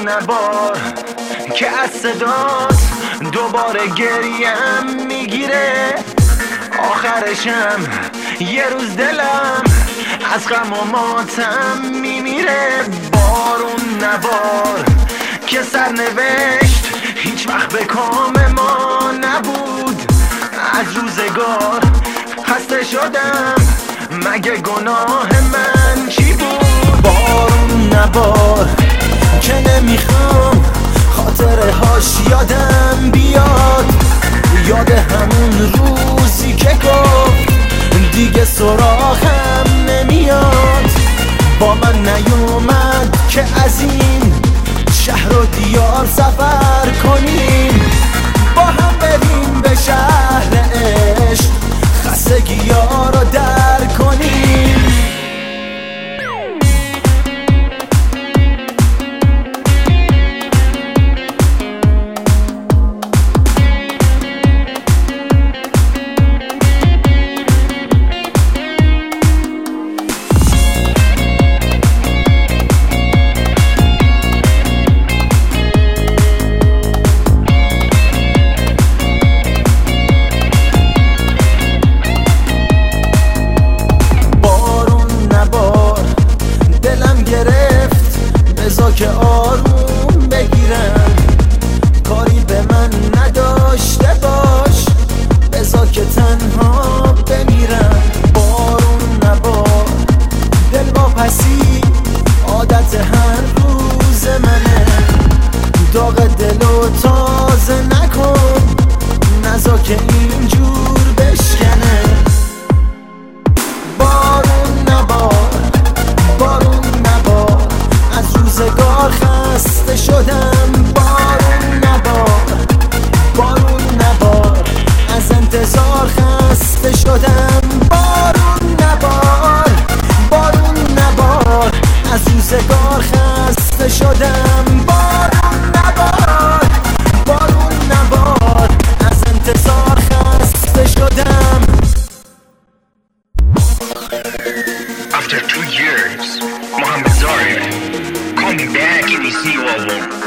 نبار که از صدات دوباره گریم میگیره. آخرشم یه روز دلم از غم و ماتم میمیره. بارون نبار که سرنوشت هیچ وقت به کام ما نبود. از روزگار خسته شدم، مگه گناه من چی بود؟ بارون نبار که نمیخوام خاطره هاش یادم بیاد. یاد همون روزی که گفت دیگه سراغم نمیاد. با من نیومد که از این شهر و دیار سفر کنیم، با هم بریم به شهر عشق، خستگی ها رو در کنیم. بذار که آروم بگیرم، کاری به من نداشته باش، بذار که تنها بمیرم. بارون نبار دل واپسی عادت هر روز منه. داغ دلو تازه نکن، نذار که اینجور بشکنه. بارون نبار، بارون نبار، از روزگار خسته شدم. بارون نبار، بارون نبار، از انتظار خسته شدم. بارون نبار، بارون نبار، از روزگار خسته شدم. بارون نبار، بارون نبار، از انتظار خسته شدم. After 2 years, Mohammed Zarif coming back in his new album.